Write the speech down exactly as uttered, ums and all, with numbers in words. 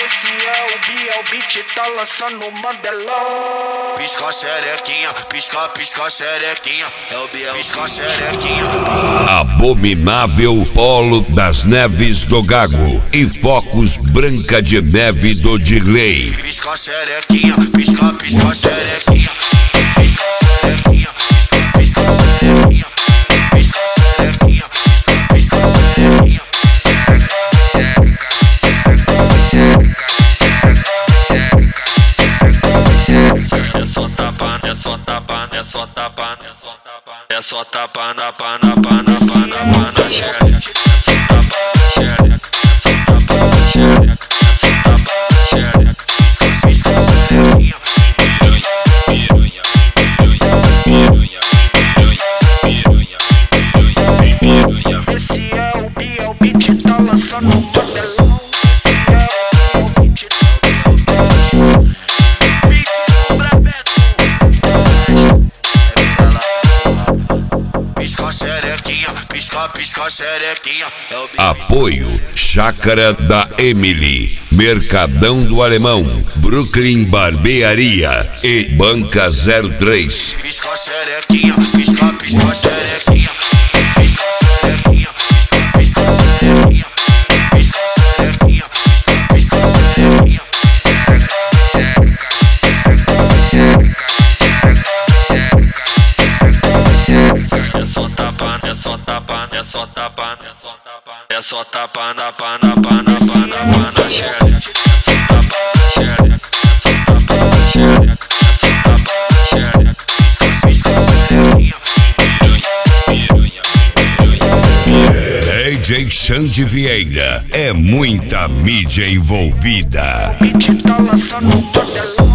Esse é o Biel Beat, tá lançando o Mandelão. Pisca serequinha, pisca, pisca serequinha. É o Biel. Pisca serequinha. Abominável Polo das Neves do Gago e Focos Branca de Neve do Dirley. Pisca serequinha, pisca, pisca serequinha. Pisca serequinha, pisca, pisca serequinha. Pisca serequinha, pisca, pisca serequinha. É só tapa, é só tapa, é só tapa, é só tapa, é só tapa na pa na pa na pa na pa na xereca. É só tapa na xereca, é só tapa na xereca, é só tapa na xereca. Pisca, pisca serequinha. Piranha, piranha, piranha, piranha, piranha, piranha. Esse é o Biel Beat, tá lançando o Mandelão. Esse é o Biel Beat, pisca serequinha, pisca, pisca serequinha. Apoio Chácara da Emily, Mercadão do Alemão, Brooklyn Barbearia e Banca zero três. Pisca serequinha, pisca, pisca serequinha. Pisca serequinha, pisca, pisca serequinha. Pisca serequinha, pisca, pisca serequinha. É só tapa, é só tapa, é só tapa, é só tapa, é só tapa na pa na pa na pa na pa na xereca. É só tapa na xereca, é só tapa na xereca, é só tapa na xereca. Pisca, pisca serequinha. Piranha, piranha, D J Xande Vieira, é muita mídia envolvida. Beat, tá lançando o Mandelão.